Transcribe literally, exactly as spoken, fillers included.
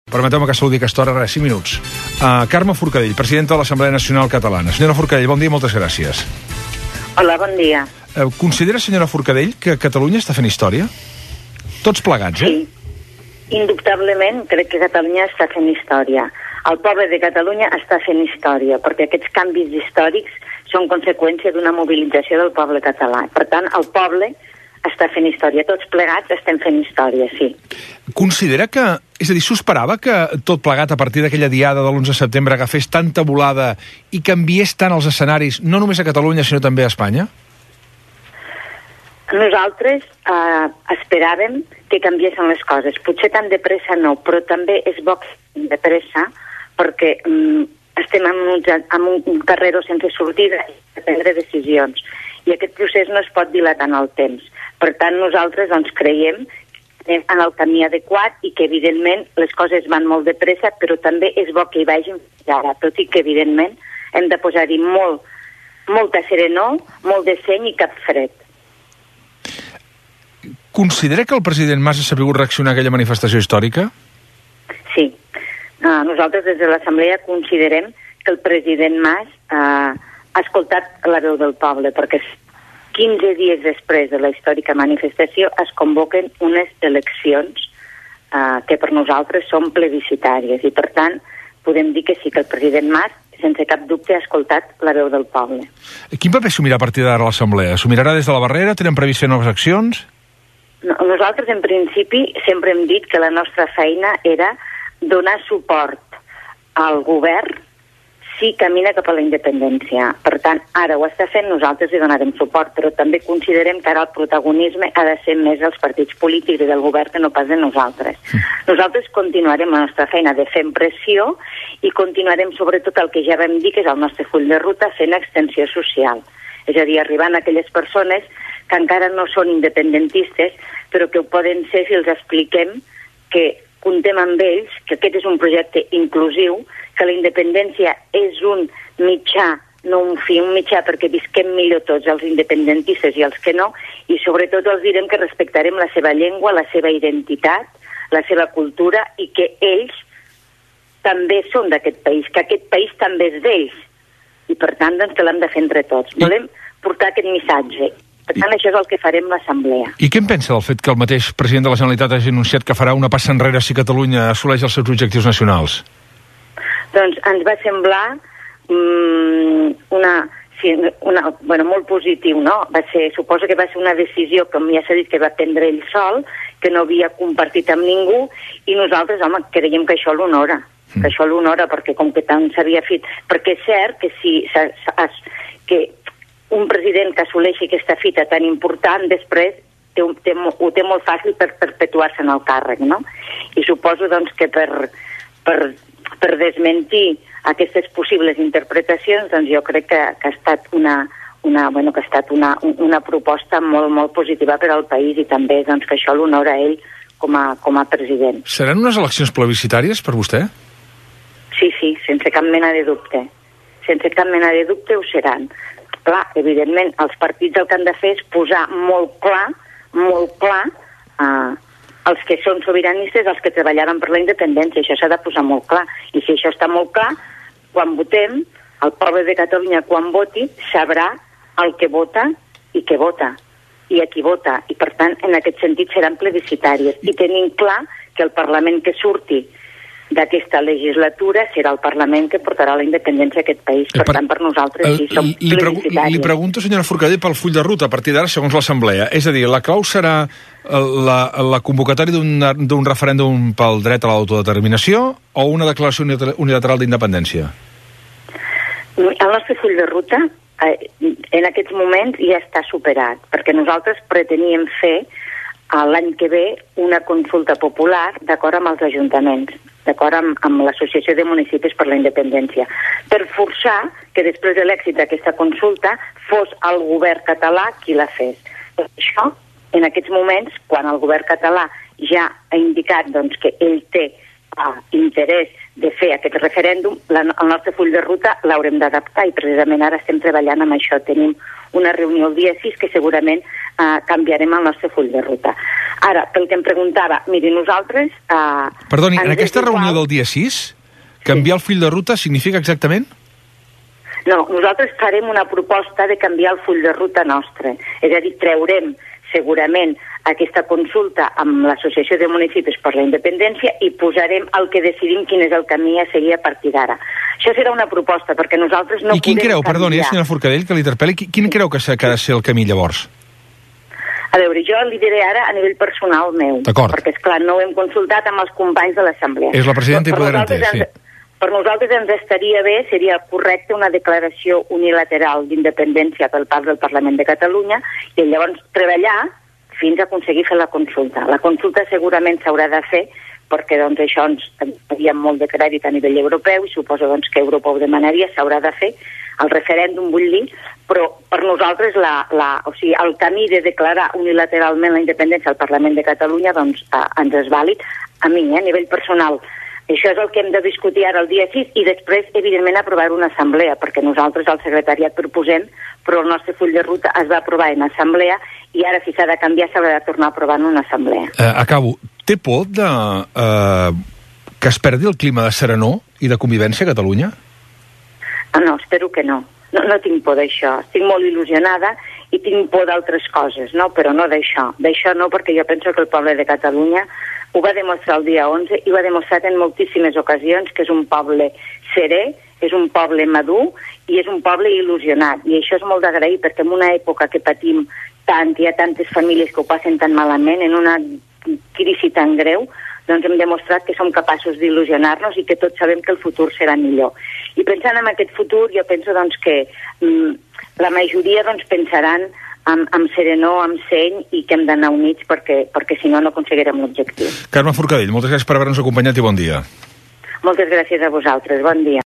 Permeteu-me que saludi aquesta hora, res, cinc minuts. Uh, Carme Forcadell, presidenta de l'Assemblea Nacional Catalana. Senyora Forcadell, bon dia i moltes gràcies. Hola, bon dia. Uh, considera, senyora Forcadell, que Catalunya està fent història? Tots plegats, eh? Sí, indubtablement crec que Catalunya està fent història. El poble de Catalunya està fent història, perquè aquests canvis històrics són conseqüència d'una mobilització del poble català. Per tant, el poble està fent història. Tots plegats estem fent història, sí. Considera que, és a dir, s'ho esperava que tot plegat a partir d'aquella diada de l'onze de setembre agafés tanta volada i canviés tant els escenaris, no només a Catalunya, sinó també a Espanya? Nosaltres eh, esperàvem que canviessin les coses. Potser tan de pressa no, però també és bo de pressa perquè mm, estem en un, en un carreró sense sortida i de prendre decisions. I aquest procés no es pot dilatar en el temps. Per tant, nosaltres doncs, creiem en el camí adequat i que, evidentment, les coses van molt de pressa, però també és bo que hi vagin ara, tot i que, evidentment, hem de posar-hi molt, molta serenor, molt de seny i cap fred. Considera que el president Mas ha sabut reaccionar a aquella manifestació històrica? Sí. Uh, nosaltres, des de l'Assemblea, considerem que el president Mas uh, ha escoltat la veu del poble, perquè quinze dies després de la històrica manifestació es convoquen unes eleccions eh, que per nosaltres són plebiscitàries i per tant podem dir que sí que el president Mas sense cap dubte ha escoltat la veu del poble. Quin paper assumirà a partir d'ara l'Assemblea? Assumirà des de la barrera? Tenen previst fer noves accions? No, nosaltres en principi sempre hem dit que la nostra feina era donar suport al govern si camina cap a la independència. Per tant, ara ho està fent, nosaltres hi donarem suport, però també considerem que ara el protagonisme ha de ser més dels partits polítics i del govern que no pas de nosaltres. Sí. Nosaltres continuarem la nostra feina de fer pressió i continuarem sobretot el que ja vam dir, que és el nostre full de ruta, fent extensió social. És a dir, arribant a aquelles persones que encara no són independentistes, però que ho poden ser si els expliquem que contem amb ells, que aquest és un projecte inclusiu, que la independència és un mitjà, no un fi, un mitjà perquè visquem millor tots, els independentistes i els que no, i sobretot els direm que respectarem la seva llengua, la seva identitat, la seva cultura, i que ells també són d'aquest país, que aquest país també és d'ells, i per tant doncs, que l'hem de fer entre tots. Volem portar aquest missatge. Per tant, això és el que farem l'Assemblea. I què en pensa del fet que el mateix president de la Generalitat hagi anunciat que farà una passa enrere si Catalunya assoleix els seus objectius nacionals? Doncs ens va semblar um, una, sí, una, bueno, molt positiu, no? Va ser, suposo que va ser una decisió, com ja s'ha dit, que va prendre ell sol, que no havia compartit amb ningú, i nosaltres, home, creiem que això l'honora, mm. que això l'honora, perquè com que tant s'havia fet... Perquè és cert que si s ha, s ha, que un president que assoleixi aquesta fita tan important, després té, té, ho té molt fàcil per perpetuar-se en el càrrec, no? I suposo, doncs, que per... per per desmentir aquestes possibles interpretacions, doncs jo crec que, que ha estat una, una, bueno, que ha estat una, una proposta molt, molt positiva per al país i també doncs, que això l'honora a ell com a, com a president. Seran unes eleccions plebiscitàries per vostè? Sí, sí, sense cap mena de dubte. Sense cap mena de dubte ho seran. Clar, evidentment, els partits el que han de fer és posar molt clar, molt clar, eh, els que són sobiranistes, els que treballaven per la independència. Això s'ha de posar molt clar. I si això està molt clar, quan votem, el poble de Catalunya, quan voti, sabrà el que vota i què vota, i a qui vota. I, per tant, en aquest sentit seran plebiscitàries. I tenim clar que el Parlament que surti d'aquesta legislatura serà el Parlament que portarà la independència a aquest país. Per, per tant, per nosaltres sí, som li plebiscitàries. Li pregunto, senyora Forcadell, pel full de ruta a partir d'ara, segons l'Assemblea. És a dir, la clau serà la, la convocatòria d'un referèndum pel dret a l'autodeterminació o una declaració unilateral d'independència? El nostre full de ruta eh, en aquests moments ja està superat, perquè nosaltres preteníem fer l'any que ve una consulta popular d'acord amb els ajuntaments, d'acord amb, amb l'Associació de Municipis per la Independència, per forçar que després de l'èxit d'aquesta consulta fos el govern català qui la fes. Això, en aquests moments, quan el govern català ja ha indicat doncs, que ell té uh, interès de fer aquest referèndum, la, el nostre full de ruta l'haurem d'adaptar i precisament ara estem treballant amb això. Tenim una reunió el dia sis que segurament uh, canviarem el nostre full de ruta. Ara, pel que em preguntava, miri, nosaltres... Eh, Perdoni, en aquesta reunió del dia sis, canviar el full de ruta significa exactament? No, nosaltres farem una proposta de canviar el full de ruta nostre. És a dir, treurem segurament aquesta consulta amb l'Associació de Municipis per la Independència i posarem el que decidim quin és el camí a seguir a partir d'ara. Això serà una proposta, perquè nosaltres no I quin podem creu, canviar. perdoni, senyora Forcadell, que l'interpel·li, quin creu que ha de ser el camí llavors? A veure, jo li diré ara a nivell personal meu, perquè, esclar, no ho hem consultat amb els companys de l'Assemblea. És la presidenta i poder entès, sí. Per nosaltres ens estaria bé, seria correcte una declaració unilateral d'independència per part del Parlament de Catalunya i llavors treballar fins a aconseguir fer la consulta. La consulta segurament s'haurà de fer perquè doncs, això ens faria molt de crèdit a nivell europeu i suposo doncs, que Europa ho demanaria, s'haurà de fer. El referèndum, vull dir, però per nosaltres la, la, o sigui, el camí de declarar unilateralment la independència al Parlament de Catalunya doncs, eh, ens és vàlid. A mi, eh, a nivell personal, això és el que hem de discutir ara el dia sis i després, evidentment, aprovar una assemblea, perquè nosaltres al secretariat proposem, però el nostre full de ruta es va aprovar en assemblea i ara, si s'ha de canviar, s'haurà de tornar a aprovar en una assemblea. Eh, acabo. Té por de, eh, que es perdi el clima de serenor i de convivència a Catalunya? Ah, no, espero que no. No, no tinc por d'això. Estic molt il·lusionada i tinc por d'altres coses, no? Però no d'això. D'això no, perquè jo penso que el poble de Catalunya ho va demostrar el dia onze i ho ha demostrat en moltíssimes ocasions que és un poble serè, és un poble madur i és un poble il·lusionat. I això és molt d'agrair perquè en una època que patim tant, hi ha tantes famílies que ho passen tan malament, en una crisi tan greu, doncs hem demostrat que som capaços d'il·lusionar-nos i que tots sabem que el futur serà millor. I pensant en aquest futur, jo penso doncs, que mm, la majoria doncs, pensaran amb, amb serenor, amb seny i que hem d'anar units perquè, perquè si no no aconseguirem l'objectiu. Carme Forcadell, moltes gràcies per haver-nos acompanyat i bon dia. Moltes gràcies a vosaltres, bon dia.